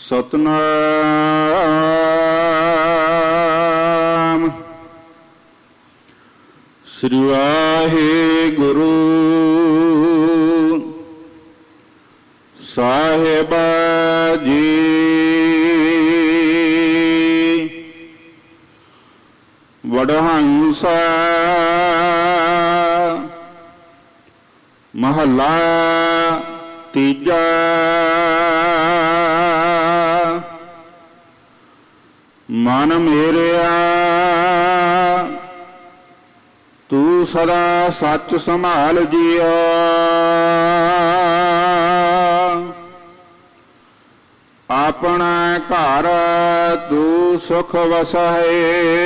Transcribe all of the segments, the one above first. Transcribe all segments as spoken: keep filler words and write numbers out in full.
ਸਤਨਾਮ ਸ੍ਰੀ ਵਾਹਿਗੁਰੂ ਸਾਹਿਬ ਜੀ। ਵਡਹੰਸਾ ਮਹੱਲਾ ਤੀਜਾ। ਮਨ ਮੇਰਿਆ ਤੂੰ ਸਦਾ ਸੱਚ ਸੰਭਾਲ ਜੀਓ। ਆਪਣਾ ਘਰ ਤੂੰ ਸੁਖ ਵਸਾਏ।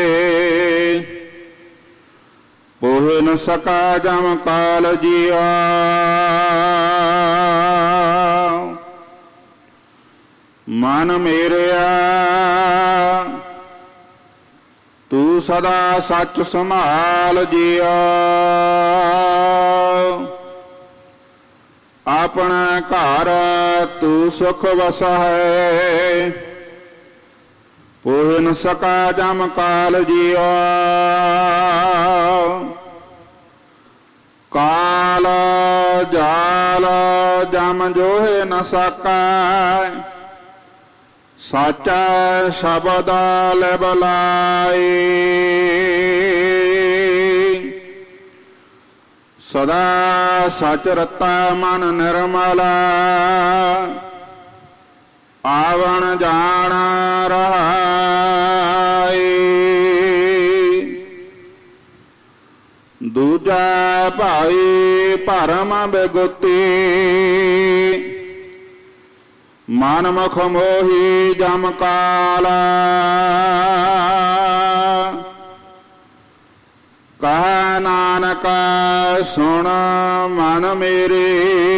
ਪੋਹਿ ਨ ਸਕਾ ਜਮ ਕਾਲ ਜੀਓ। ਮਨ ਮੇਰਿਆ ਤੂੰ ਸਦਾ ਸੱਚ ਸੰਭਾਲ ਜੀਓ। ਆਪਣਾ ਘਰ ਤੂੰ ਸੁਖ ਵਸਾਏ। ਪੋਹਿ ਨ ਸਕਾ ਜਮ ਕਾਲ ਜੀਓ। ਕਾਲ ਜਾਲ ਜਮ ਜੋਹਿ ਨ ਸਕੈ। ਸਾਚਾ ਸ਼ਬਦ ਲਿਵ ਲਾਈ। ਸਦਾ ਸਚ ਰਤਾ ਮਨ ਨਿਰਮਲ। ਆਵਣ ਜਾਣ ਰਹਾਈ। ਦੂਜਾ ਭਾਈ ਭਰਮ ਬਿਗੁਤੀ। ਮਨ ਮੁਖ ਮੋਹੀ ਜਮ ਕਾਲਾ। ਕਹੈ ਨਾਨਕ ਸੁਣ ਮਨ ਮੇਰੇ।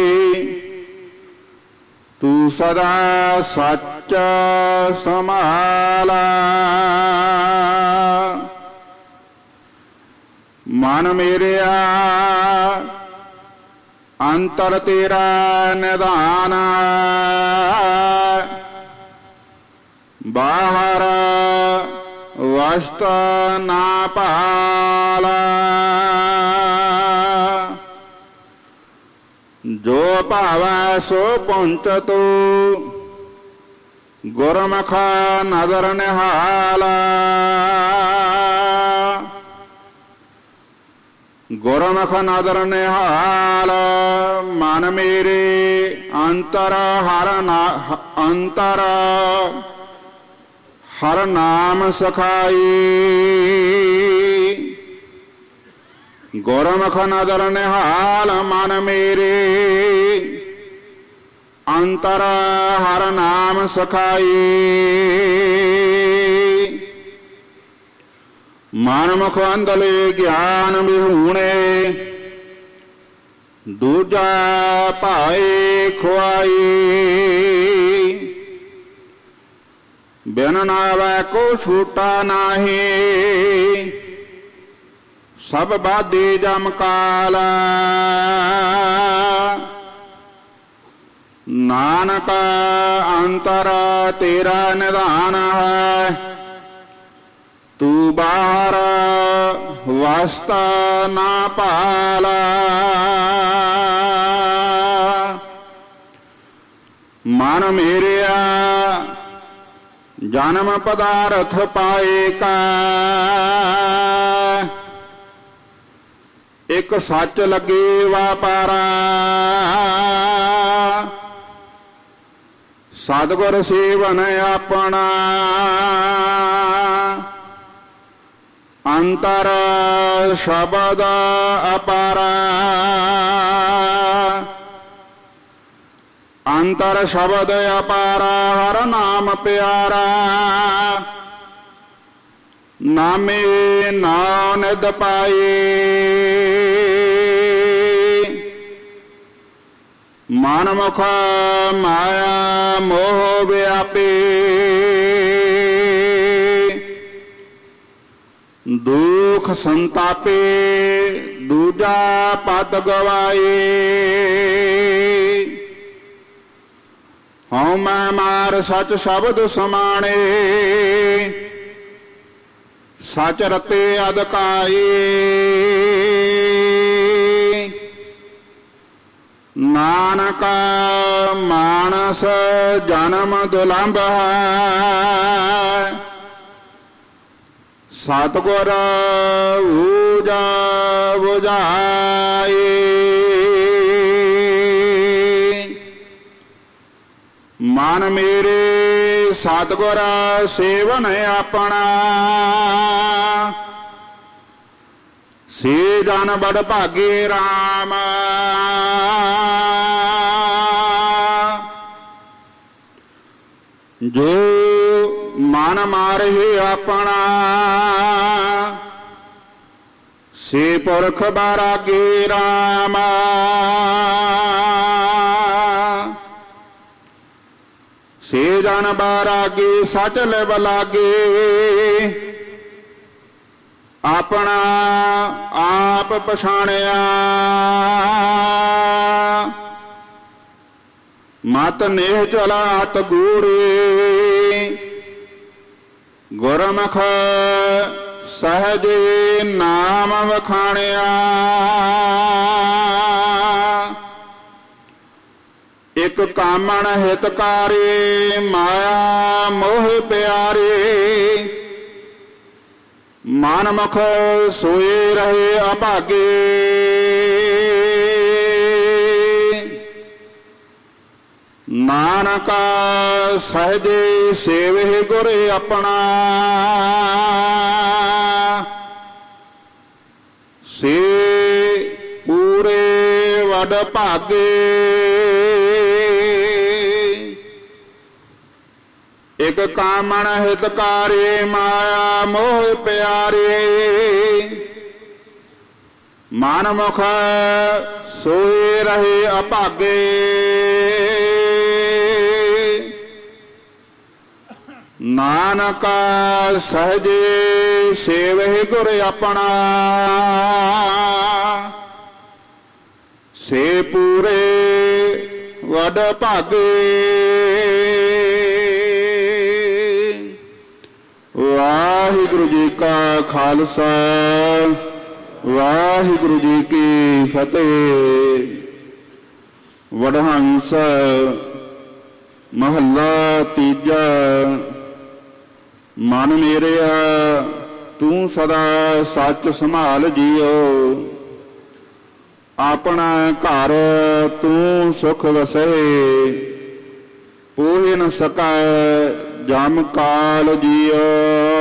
ਤੂੰ ਸਦਾ ਸੱਚ ਸੰਭਾਲਾ। ਮਨ ਮੇਰਿਆ ਅੰਤਰ ਤੇਰਾ ਨਿਧਾਨ। ਬਾਹਰ ਵਸਤ ਨਾ ਭਾਲਾ। ਜੋ ਭਾਵੈ ਸੋ ਪਹੁੰਚ ਤੂੰ। ਗੁਰਮੁਖ ਨਦਰ ਨਿਹਾਲਾ। ਗੁਰਮੁਖ ਨਦਰ ਨਿਹਾਲ। ਮਨ ਮੇਰੇ ਅੰਤਰ ਹਰ ਨਾ ਅੰਤਰ ਹਰ ਨਾਮ ਸਖਾਈ। ਗੁਰਮੁਖ ਨਦਰ ਨਿਹਾਲ। ਮਨ ਮੇਰੇ ਅੰਤਰ ਹਰ ਨਾਮ ਸਖਾਈ। ਮਨ ਮੁਖ ਅੰਧਲੇ ਗਿਆਨ ਵਿਹੂਣੇ। ਦੂਜਾ ਭਾਏ ਖੁਆਈ। ਬਿਨ ਨਾਵੈ ਕੋ ਛੂਟਾ ਨਾਹੀ। ਸਭ ਬਾਧੀ ਜਮ ਕਾਲ। ਨਾਨਕ ਅੰਤਰ ਤੇਰਾ ਨਿਧਾਨ ਹੈ। ਤੂੰ ਬਾਹਰ ਵਸਤ ਨਾ ਭਾਲਾ। ਮਨ ਮੇਰਿਆ ਜਨਮ ਪਦਾਰਥ ਪਾਏ ਕਾ। ਇੱਕ ਸੱਚ ਲੱਗੇ ਵਾਪਾਰਾ। ਸਤਿਗੁਰ ਸੇਵਨ ਆਪਣਾ। ਅੰਤਰ ਸ਼ਬਦ ਅਪਾਰਾ। ਅੰਤਰ ਸ਼ਬਦ ਅਪਾਰਾ। ਹਰ ਨਾਮ ਪਿਆਰਾ। ਨਾਮੇ ਨਾ ਨਿਧ ਪਾਏ। ਮਨ ਮੁਖ ਮਾਇਆ ਮੋਹ ਵਿਆਪੇ। ਦੁਖ ਸੰਤਾਪੇ ਦੂਜਾ ਪਦ ਗਵਾਏ। ਹਉ ਮੈਂ ਮਾਰ ਸਚ ਸ਼ਬਦ ਸਮਾਣੇ, ਸਚ ਰਤੇ ਅਦਕਾਏ। ਨਾਨਕ ਮਾਨਸ ਜਨਮ ਦੁਲੰਭ ਹੈ, ਸਤਿਗੁਰ ਊਜਾ ਬੁਝਾਏ। ਮਨ ਮੇਰੇ ਸਤਿਗੁਰ ਸੇਵਨ ਆਪਣਾ, ਸੇ ਜਨ ਬੜ ਭਾਗੇ ਰਾਮ। ਜੋ ਮਨ ਮਾਰੇ ਆਪਣਾ, ਸੇ ਪੁਰਖ ਬੈਰਾਗੀ ਰਾਮ। ਸੇ ਜਨ ਬੈਰਾਗੀ ਸਚ ਲਿਵ ਲਾਗੇ, ਆਪਣਾ ਆਪ ਪਛਾਣਿਆ। ਮਤ ਨੇਹ ਚਲਾ ਅਤ ਗੂੜੇ, ਗੁਰਮੁਖ ਸਹਿਜ ਨਾਮ ਵਖਾਣਿਆ। ਇਕ ਕਾਮਣ ਹਿਤਕਾਰੇ, ਮਾਇਆ ਮੋਹ ਪਿਆਰੇ। ਮਨ ਮੁਖ ਸੋਏ ਰਹੇ ਅਭਾਗੇ, ਨਾਨਕ ਸਹਿਜ ਸੇਵਹਿ ਗੁਰ ਆਪਣਾ। ਸੇ ਪੂਰੇ ਵਡ ਭਾਗੇ, ਇਕ ਕਾਮਣ ਹਿਤਕਾਰੇ, ਮਾਇਆ ਮੋਹ ਪਿਆਰੇ। ਮਨ ਮੁਖ ਸੋਏ ਰਹੇ ਅਭਾਗੇ, ਨਾਨਕ ਸਹਿਜ ਸੇਵਹਿ ਗੁਰ ਆਪਣਾ। ਸੇ ਪੂਰੇ ਵਡ ਭਾਗੇ। ਵਾਹਿਗੁਰੂ ਜੀ ਕਾ ਖਾਲਸਾ, ਵਾਹਿਗੁਰੂ ਜੀ ਕੀ ਫਤਿਹ। ਵਡਹੰਸ ਮਹੱਲਾ ਤੀਜਾ। ਮਨ ਮੇਰਿਆ ਤੂੰ ਸਦਾ ਸੱਚ ਸੰਭਾਲ ਜੀਓ, ਆਪਣਾ ਘਰ ਤੂੰ ਸੁਖ ਵਸੈ। ਪੋਹਿ ਨ ਸਕੈ ਜਮ ਕਾਲ ਜੀਓ,